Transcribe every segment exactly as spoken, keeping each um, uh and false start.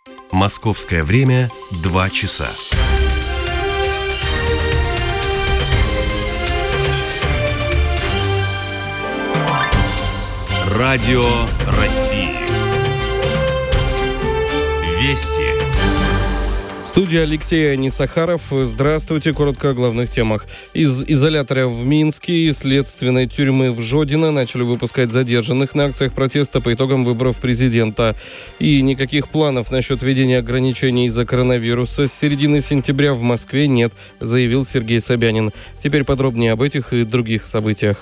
Московское время – два часа. Радио России. Вести. Студия Алексей Анисахаров. Здравствуйте. Коротко о главных темах. Из изолятора в Минске и следственной тюрьмы в Жодино начали выпускать задержанных на акциях протеста по итогам выборов президента. И никаких планов насчет введения ограничений из-за коронавируса с середины сентября в Москве нет, заявил Сергей Собянин. Теперь подробнее об этих и других событиях.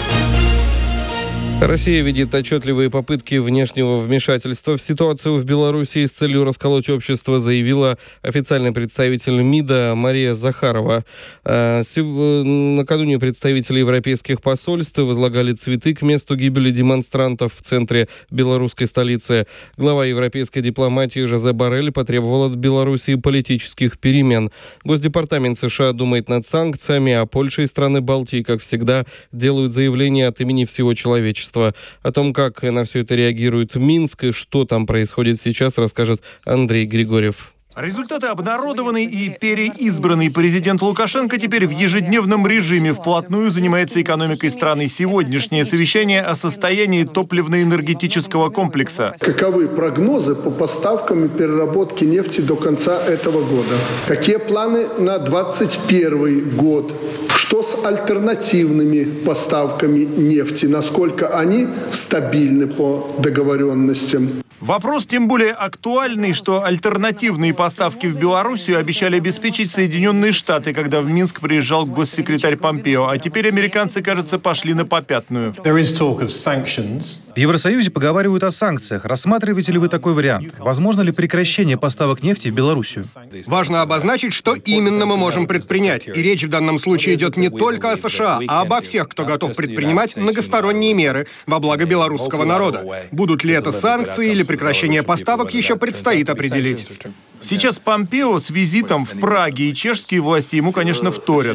Россия видит отчетливые попытки внешнего вмешательства в ситуацию в Беларуси с целью расколоть общество, заявила официальный представитель МИДа Мария Захарова. Накануне представители европейских посольств возлагали цветы к месту гибели демонстрантов в центре белорусской столицы. Глава европейской дипломатии Жозе Боррель потребовал от Беларуси политических перемен. Госдепартамент США думает над санкциями, а Польша и страны Балтии, как всегда, делают заявления от имени всего человечества. О том, как на все это реагирует Минск и что там происходит сейчас, расскажет Андрей Григорьев. Результаты обнародованы, и переизбранный президент Лукашенко теперь в ежедневном режиме вплотную занимается экономикой страны. Сегодняшнее совещание о состоянии топливно-энергетического комплекса. Каковы прогнозы по поставкам и переработке нефти до конца этого года? Какие планы на двадцать первый год? Что с альтернативными поставками нефти? Насколько они стабильны по договоренностям? Вопрос тем более актуальный, что альтернативные поставки в Белоруссию обещали обеспечить Соединенные Штаты, когда в Минск приезжал госсекретарь Помпео. А теперь американцы, кажется, пошли на попятную. В Евросоюзе поговаривают о санкциях. Рассматриваете ли вы такой вариант? Возможно ли прекращение поставок нефти в Белоруссию? Важно обозначить, что именно мы можем предпринять. И речь в данном случае идет не только о США, а обо всех, кто готов предпринимать многосторонние меры во благо белорусского народа. Будут ли это санкции или прекращение поставок, еще предстоит определить. Сейчас Помпео с визитом в Праге, и чешские власти ему, конечно, вторят.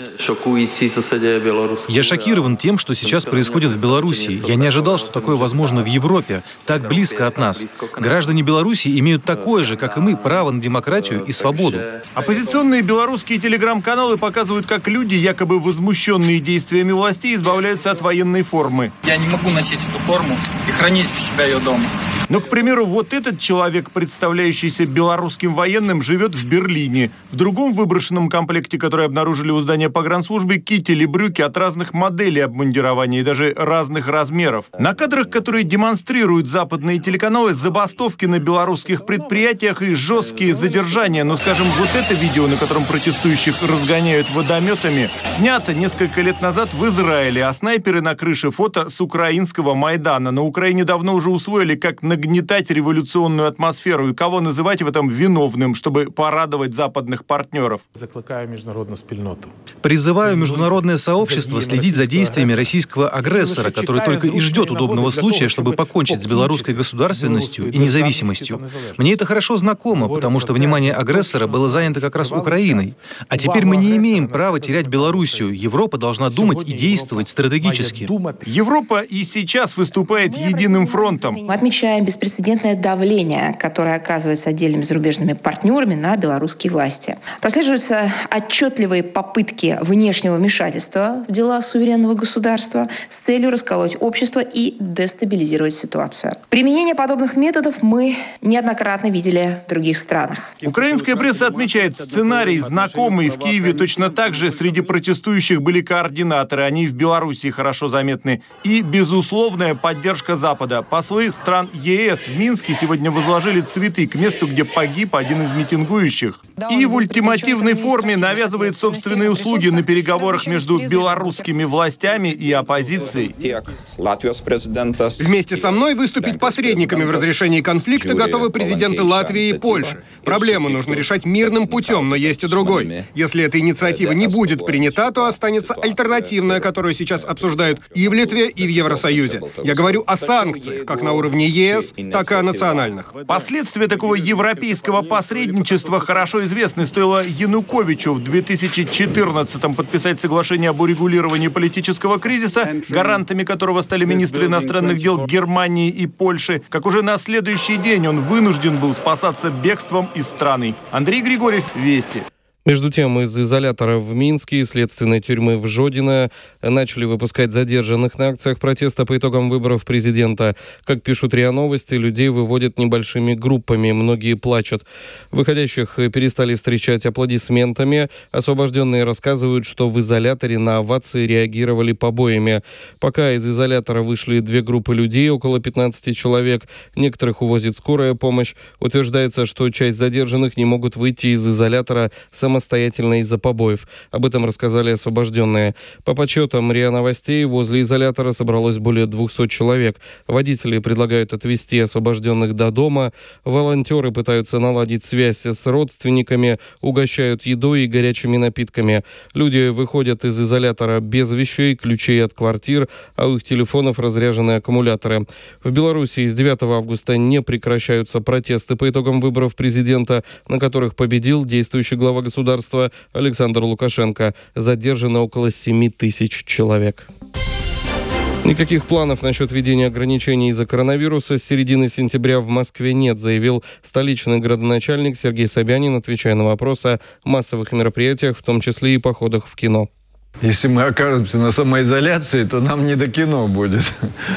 Я шокирован тем, что сейчас происходит в Беларуси. Я не ожидал, что такое возможно в Европе, так близко от нас. Граждане Беларуси имеют такое же, как и мы, право на демократию и свободу. Оппозиционные белорусские телеграм-каналы показывают, как люди, якобы возмущенные действиями властей, избавляются от военной формы. Я не могу носить эту форму и хранить у себя ее дома. Но, к примеру, вот этот человек, представляющийся белорусским военным, живет в Берлине. В другом выброшенном комплекте, который обнаружили у здания погранслужбы, китель и брюки от разных моделей обмундирования и даже разных размеров. На кадрах, которые демонстрируют западные телеканалы, забастовки на белорусских предприятиях и жесткие задержания. Но, скажем, вот это видео, на котором протестующих разгоняют водометами, снято несколько лет назад в Израиле, а снайперы на крыше — фото с украинского Майдана. На Украине давно уже усвоили, как нагнетать революционную атмосферу и кого называть в этом виновным, чтобы порадовать западных партнеров. Призываю международное сообщество следить за действиями российского агрессора, который только и ждет удобного случая, чтобы покончить с белорусской государственностью и независимостью. Мне это хорошо знакомо, потому что внимание агрессора было занято как раз Украиной. А теперь мы не имеем права терять Белоруссию. Европа должна думать и действовать стратегически. Европа и сейчас выступает единым фронтом. Мы отмечаем беспрецедентное давление, которое оказывается отдельными зарубежными партнерами на белорусские власти. Прослеживаются отчетливые попытки внешнего вмешательства в дела суверенного государства с целью расколоть общество и дестабилизировать ситуацию. Применение подобных методов мы неоднократно видели в других странах. Украинская пресса отмечает, сценарий знакомый. В Киеве точно так же среди протестующих были координаторы. Они в Белоруссии хорошо заметны. И безусловная поддержка Запада. Послы стран ЕС в Минске сегодня возложили цветы к месту, где погиб один из митингующих. И в ультимативной форме навязывает собственные услуги на переговорах между белорусскими властями и оппозицией. Вместе со мной выступить посредниками в разрешении конфликта готовы президенты Латвии и Польши. Проблему нужно решать мирным путем, но есть и другой. Если эта инициатива не будет принята, то останется альтернативная, которую сейчас обсуждают и в Литве, и в Евросоюзе. Я говорю о санкциях, как на уровне ЕС, ЕС, так и о национальных. Последствия такого европейского посредничества хорошо известны. Стоило Януковичу в две тысячи четырнадцатом подписать соглашение об урегулировании политического кризиса, гарантами которого стали министры иностранных дел Германии и Польши, как уже на следующий день он вынужден был спасаться бегством из страны. Андрей Григорьев, Вести. Между тем, из изолятора в Минске и следственной тюрьмы в Жодино начали выпускать задержанных на акциях протеста по итогам выборов президента. Как пишут РИА Новости, людей выводят небольшими группами, многие плачут. Выходящих перестали встречать аплодисментами. Освобожденные рассказывают, что в изоляторе на овации реагировали побоями. Пока из изолятора вышли две группы людей, около пятнадцати человек. Некоторых увозит скорая помощь. Утверждается, что часть задержанных не могут выйти из изолятора самостоятельно. самостоятельно из-за побоев. Об этом рассказали освобожденные. По подсчетам РИА Новостей, возле изолятора собралось более двухсот человек. Водители предлагают отвезти освобожденных до дома. Волонтеры пытаются наладить связь с родственниками, угощают едой и горячими напитками. Люди выходят из изолятора без вещей, ключей от квартир, а у их телефонов разряжены аккумуляторы. В Беларуси с девятого августа не прекращаются протесты по итогам выборов президента, на которых победил действующий глава государства Александр Лукашенко. Задержано около семи тысяч человек. Никаких планов насчет введения ограничений из-за коронавируса с середины сентября в Москве нет, заявил столичный градоначальник Сергей Собянин, отвечая на вопрос о массовых мероприятиях, в том числе и походах в кино. Если мы окажемся на самоизоляции, то нам не до кино будет.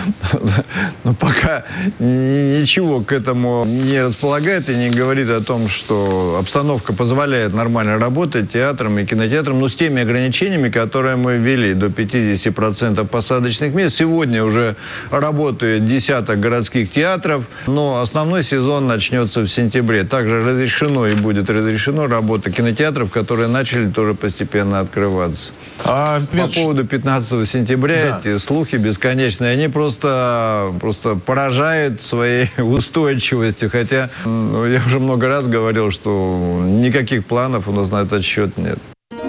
Но пока ничего к этому не располагает и не говорит о том, что обстановка позволяет нормально работать театрам и кинотеатрам, но с теми ограничениями, которые мы ввели, до пятидесяти процентов посадочных мест. Сегодня уже работает десяток городских театров, но основной сезон начнется в сентябре. Также разрешено и будет разрешено работа кинотеатров, которые начали тоже постепенно открываться. А, По поводу пятнадцатого сентября, да. Эти слухи бесконечные, они просто, просто поражают своей устойчивостью. Хотя, ну, я уже много раз говорил, что никаких планов у нас на этот счет нет.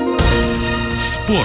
Спорт.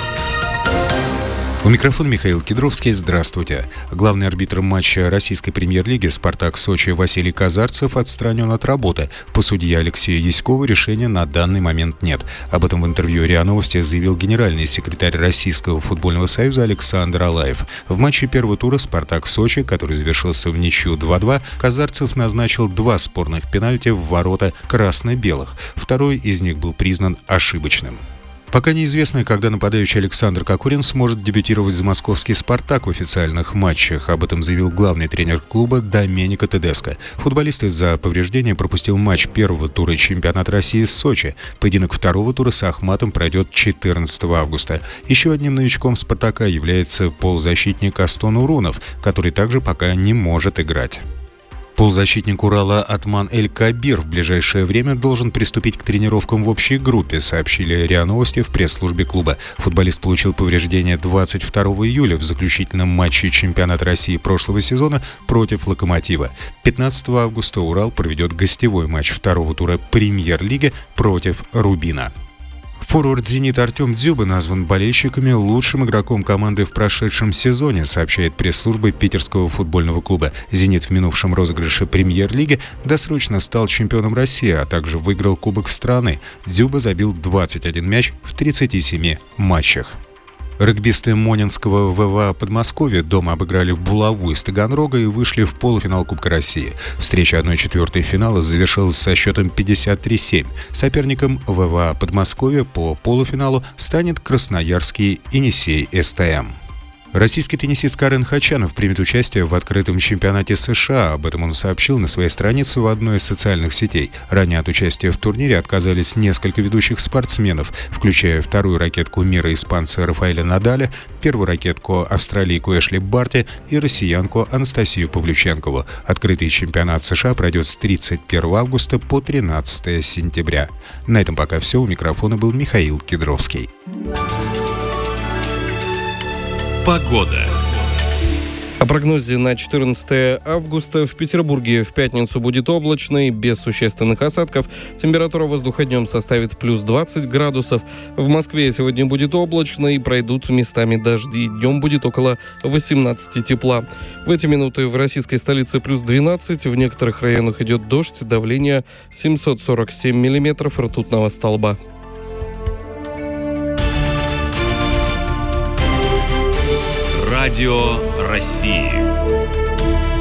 У микрофона Михаил Кедровский. Здравствуйте. Главный арбитр матча российской премьер-лиги «Спартак» Сочи Василий Казарцев отстранен от работы. По судье Алексею Яськову решения на данный момент нет. Об этом в интервью РИА Новости заявил генеральный секретарь Российского футбольного союза Александр Алаев. В матче первого тура «Спартак» Сочи, который завершился в ничью два-два, Казарцев назначил два спорных пенальти в ворота красно-белых. Второй из них был признан ошибочным. Пока неизвестно, когда нападающий Александр Кокорин сможет дебютировать за московский «Спартак» в официальных матчах. Об этом заявил главный тренер клуба Доменико Тедеско. Футболист из-за повреждения пропустил матч первого тура чемпионата России с Сочи. Поединок второго тура с Ахматом пройдет четырнадцатого августа. Еще одним новичком «Спартака» является полузащитник Астон Урунов, который также пока не может играть. Полузащитник Урала Атман Эль-Кабир в ближайшее время должен приступить к тренировкам в общей группе, сообщили РИА Новости в пресс-службе клуба. Футболист получил повреждение двадцать второго июля в заключительном матче чемпионата России прошлого сезона против «Локомотива». пятнадцатого августа Урал проведет гостевой матч второго тура премьер-лиги против «Рубина». Форвард «Зенита» Артем Дзюба назван болельщиками лучшим игроком команды в прошедшем сезоне, сообщает пресс-служба питерского футбольного клуба. «Зенит» в минувшем розыгрыше премьер-лиги досрочно стал чемпионом России, а также выиграл Кубок страны. Дзюба забил двадцать один мяч в тридцати семи матчах. Регбисты Монинского ВВА Подмосковья дома обыграли Булаву из Таганрога и вышли в полуфинал Кубка России. Встреча одной четвертой финала завершилась со счетом пятьдесят три семь. Соперником ВВА Подмосковья по полуфиналу станет красноярский Енисей СТМ. Российский теннисист Карен Хачанов примет участие в открытом чемпионате США. Об этом он сообщил на своей странице в одной из социальных сетей. Ранее от участия в турнире отказались несколько ведущих спортсменов, включая вторую ракетку мира испанца Рафаэля Надаля, первую ракетку австралийку Эшли Барти и россиянку Анастасию Павлюченкову. Открытый чемпионат США пройдет с тридцать первого августа по тринадцатого сентября. На этом пока все. У микрофона был Михаил Кедровский. Погода. О прогнозе на четырнадцатое августа. В Петербурге в пятницу будет облачно и без существенных осадков. Температура воздуха днем составит плюс двадцать градусов. В Москве сегодня будет облачно и пройдут местами дожди. Днем будет около восемнадцати тепла. В эти минуты в российской столице плюс двенадцать. В некоторых районах идет дождь. Давление семьсот сорок семь миллиметров ртутного столба. Радио России.